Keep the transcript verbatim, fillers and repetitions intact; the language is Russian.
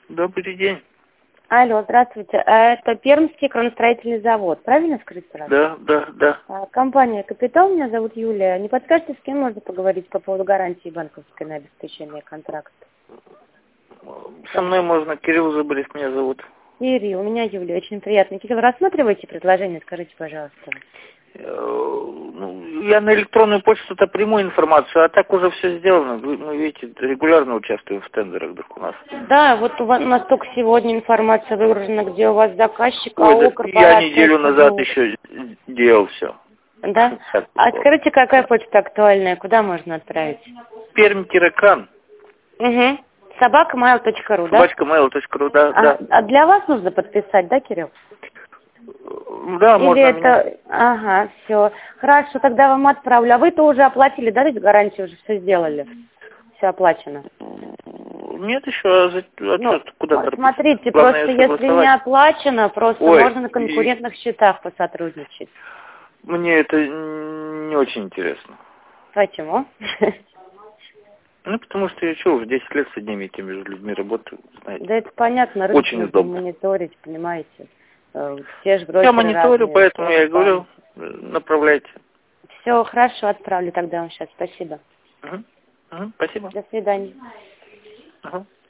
Добрый день. Алло, здравствуйте. Это Пермский кроностроительный завод. Правильно скажите, пожалуйста? Да, да, да. Компания «Капитал», меня зовут Юлия. Не подскажете, с кем можно поговорить по поводу гарантии банковской на обеспечение контракта? Со мной можно. Кирилл Зубарев меня зовут. Кирилл, у меня Юлия. Очень приятно. Кирилл, вы рассматриваете предложение? Скажите, пожалуйста. Ну, я на электронную почту-то приму информацию, а так уже все сделано. Вы, ну, видите, регулярно участвую в тендерах так у нас. Да, вот у, вас, у нас только сегодня информация выгружена, где у вас заказчик, Ой, АО, да корпорация. я неделю назад СБУ. еще делал все. Да? А скажите, какая почта актуальная? Куда можно отправить? Перм-Кан. Угу. собака mail точка ру, да? собачка mail точка ру, да, А, да. а для вас нужно подписать, да, Кирилл? Да, Или можно это... меня. Ага, все. Хорошо, тогда вам отправлю. А вы-то уже оплатили, да, ведь гарантию уже все сделали? Все оплачено. Нет еще, а, за... а Ну, что, куда торопиться? смотрите, Главное просто если согласовать. не оплачено, просто Ой, можно на конкурентных счетах посотрудничать. Мне это не очень интересно. Почему? Ну, потому что я что, уже десять лет с одними и теми же людьми работаю, знаете. Да это понятно, рынок Очень нужно удобно. мониторить, понимаете. Э, Все же брокеры Я мониторю, разные, поэтому все я и компании. говорю, направляйте. Все, хорошо, отправлю тогда вам сейчас. Спасибо. Угу. Угу. Спасибо. До свидания. Угу.